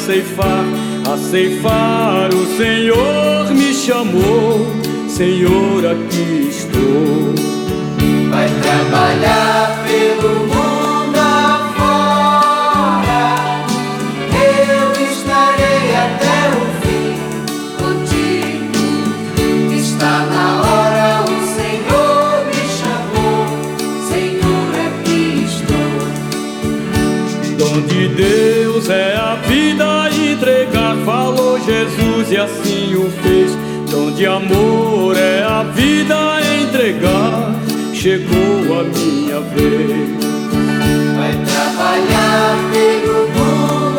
a ceifar o Senhor me chamou. Senhor, aqui estou. Vai trabalhar pelo mundo afora, eu estarei até o fim contigo. Está na hora, o Senhor me chamou. Senhor, aqui estou. Dom de Deus é a vida entregar, falou Jesus e assim o fez. Dom de amor é a vida entregar, chegou a minha vez. Vai trabalhar pelo mundo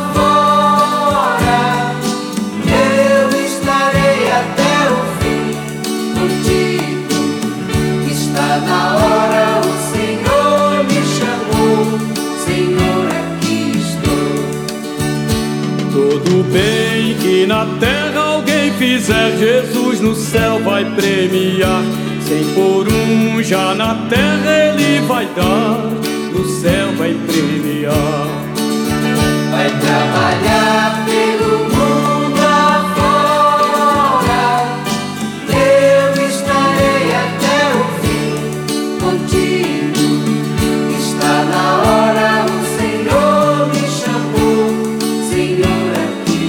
afora, eu estarei até o fim contigo. Está na hora, o Senhor me chamou. Senhor, aqui estou. Todo bem que na terra alguém fizer, Jesus no céu vai premiar. Cem por um já na terra Ele vai dar, no céu vai premiar. Vai trabalhar pelo mundo afora, eu estarei até o fim contigo. Está na hora, o Senhor me chamou. Senhor, aqui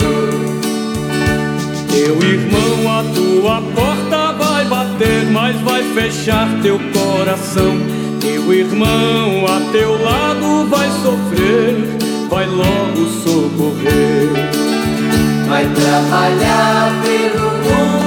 estou. Teu irmão a tua porta vai bater, mas vai fechar teu coração. Teu irmão a teu lado vai sofrer, vai logo socorrer. Vai trabalhar pelo mundo